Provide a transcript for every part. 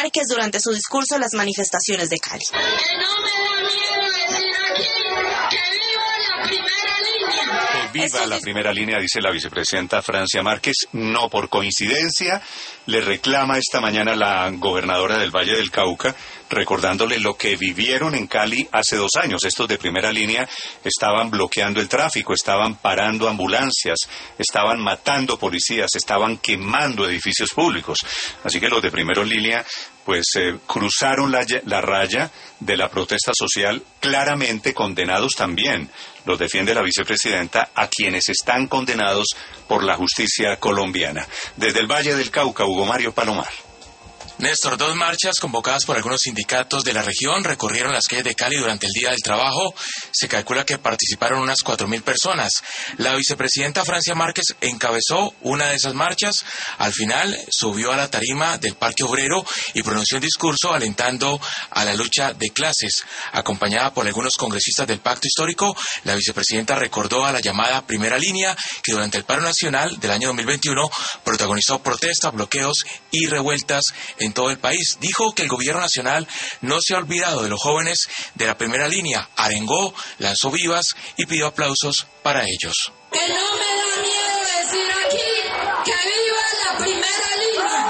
Márquez durante su discurso en las manifestaciones de Cali. No me da miedo decir aquí que viva la primera línea. Que viva la primera línea, dice la vicepresidenta Francia Márquez. No por coincidencia, le reclama esta mañana la gobernadora del Valle del Cauca, recordándole lo que vivieron en Cali hace 2 años. Estos de primera línea estaban bloqueando el tráfico, estaban parando ambulancias, estaban matando policías, estaban quemando edificios públicos. Así que los de primera línea pues cruzaron la raya de la protesta social, claramente condenados también. Los defiende la vicepresidenta, a quienes están condenados por la justicia colombiana. Desde el Valle del Cauca, Hugo Mario Palomar. Néstor, 2 marchas convocadas por algunos sindicatos de la región recorrieron las calles de Cali durante el Día del Trabajo. Se calcula que participaron unas 4.000 personas. La vicepresidenta Francia Márquez encabezó una de esas marchas. Al final subió a la tarima del Parque Obrero y pronunció un discurso alentando a la lucha de clases. Acompañada por algunos congresistas del Pacto Histórico, la vicepresidenta recordó a la llamada Primera Línea, que durante el paro nacional del año 2021 protagonizó protestas, bloqueos y revueltas en todo el país. Dijo que el gobierno nacional no se ha olvidado de los jóvenes de la primera línea, arengó, lanzó vivas y pidió aplausos para ellos. Que no me da miedo decir aquí que viva la primera línea.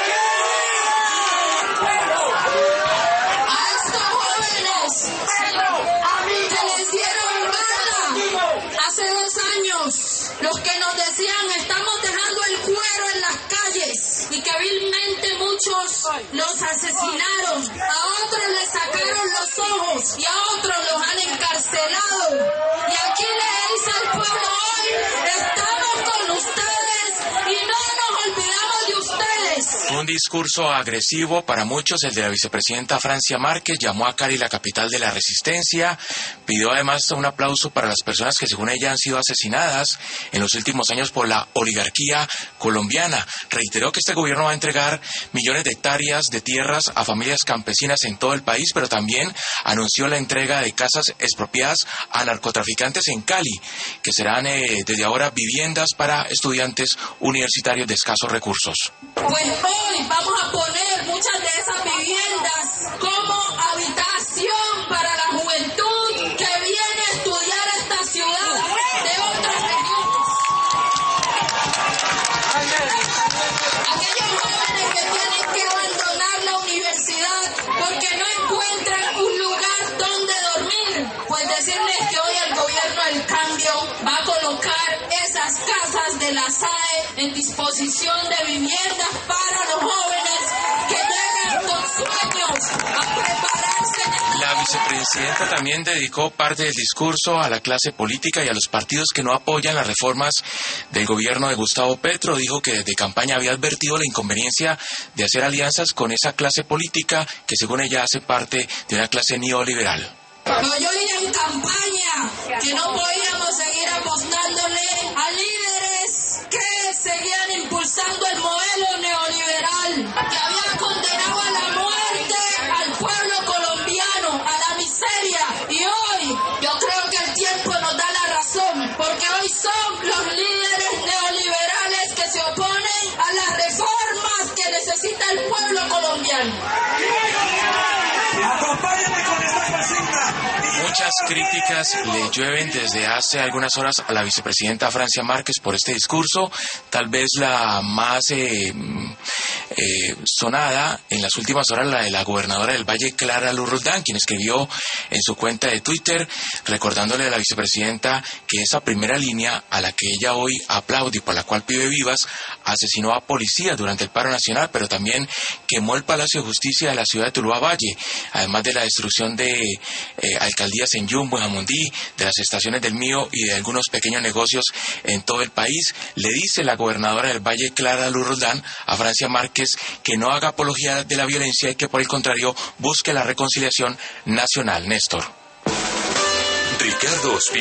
A estos jóvenes que les dieron bala hace 2 años, los que nos decían estamos dejando el cuero en las calles y que vilmente muchos los asesinaron, a otros les sacaron los ojos y a otros los han encarcelado. Y aquí le dice al pueblo hoy, estamos con ustedes y no nos olvidamos de ustedes. Un discurso agresivo para muchos, el de la vicepresidenta Francia Márquez. Llamó a Cali la capital de la resistencia. Pidió además un aplauso para las personas que según ella han sido asesinadas en los últimos años por la oligarquía colombiana. Reiteró que este gobierno va a entregar millones de hectáreas de tierras a familias campesinas en todo el país, pero también anunció la entrega de casas expropiadas a narcotraficantes en Cali, que serán desde ahora viviendas para estudiantes universitarios de escasos recursos. Pues hoy vamos a poner muchas de esas viviendas como habitación para la juventud que viene a estudiar esta ciudad de otras regiones. Aquellos jóvenes que tienen que abandonar la universidad porque no encuentran un lugar donde dormir, pues decirles que hoy el gobierno del cambio va a colocar esas casas de la SAE en disposición de viviendas para los jóvenes que llegan con sueños a prepararse. La vicepresidenta también dedicó parte del discurso a la clase política y a los partidos que no apoyan las reformas del gobierno de Gustavo Petro. Dijo que desde campaña había advertido la inconveniencia de hacer alianzas con esa clase política que según ella hace parte de una clase neoliberal. Pero yo dije en campaña que no podíamos seguir apostándole a líderes que seguían impulsando el modelo neoliberal, que había condenado a la muerte al pueblo colombiano, a la miseria. Y hoy yo creo que el tiempo nos da la razón, porque hoy son los líderes neoliberales que se oponen a las reformas que necesita el pueblo colombiano. Acompáñame con esta consigna. Muchas críticas le llueven desde hace algunas horas a la vicepresidenta Francia Márquez por este discurso, tal vez la más sonada en las últimas horas, la de la gobernadora del Valle, Clara Luz Roldán, quien escribió en su cuenta de Twitter recordándole a la vicepresidenta que esa primera línea a la que ella hoy aplaude y por la cual pide vivas, asesinó a policías durante el paro nacional, pero también quemó el Palacio de Justicia de la ciudad de Tuluá Valle, además de la destrucción de alcaldías en Yumbo, en Jamundí, de las estaciones del Mío y de algunos pequeños negocios en todo el país. Le dice la gobernadora del Valle, Clara Luz Roldán, a Francia Márquez que no haga apología de la violencia y que por el contrario busque la reconciliación nacional. Néstor. Ricardo